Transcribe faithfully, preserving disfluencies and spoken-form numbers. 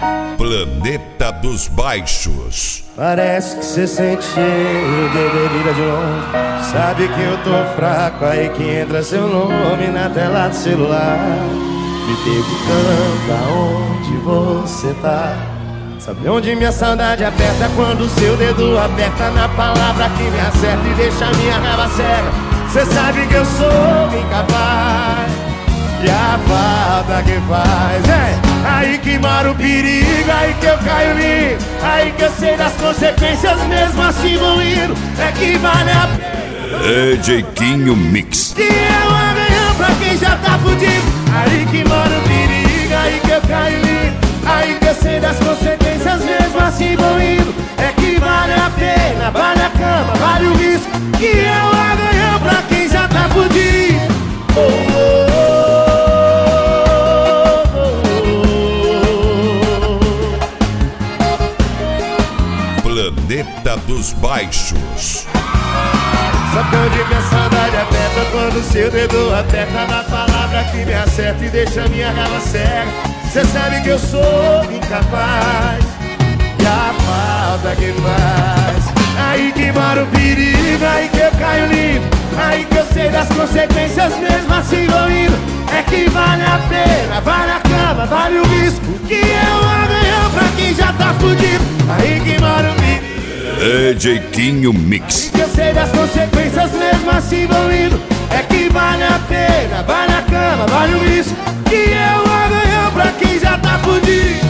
Planeta dos Baixos. Parece que cê sente cheiro de bebida de longe. Sabe que eu tô fraco, aí que entra seu nome na tela do celular, me perguntando aonde você tá. Sabe onde minha saudade aperta quando seu dedo aperta na palavra que me acerta e deixa minha raiva cega. Cê sabe que eu sou incapaz, e a falta que faz é aí que mora o perigo, aí que eu caio lindo, aí que eu sei das consequências mesmo assim vou indo. É que vale a pena D J Quinho Mix. que é o amanhã pra quem já tá fudido. Aí que mora o perigo, aí que eu caio lindo, aí que eu sei das consequências mesmo assim vou indo. É que vale a pena, vale a cama, vale o risco, que é o amanhã pra quem já tá fudido. Oh, oh, oh. Planeta dos Baixos. Sabe onde minha saudade aperta quando seu dedo aperta na palavra que me acerta e deixa minha raiva cega. Cê sabe que eu sou incapaz, e a falta que faz aí que mora o perigo, aí que eu caio lindo, aí que eu sei das consequências mesmo assim vou indo. É que vale a pena, vale a cama, vale o risco, que é o amanhã pra quem já tá fudido. Aí que mora o perigo, D J Quinho Mix. que eu sei das consequências mesmo assim vou indo. É que vale a pena, vale a cama, vale o risco, que é o amanhã pra quem já tá fudido.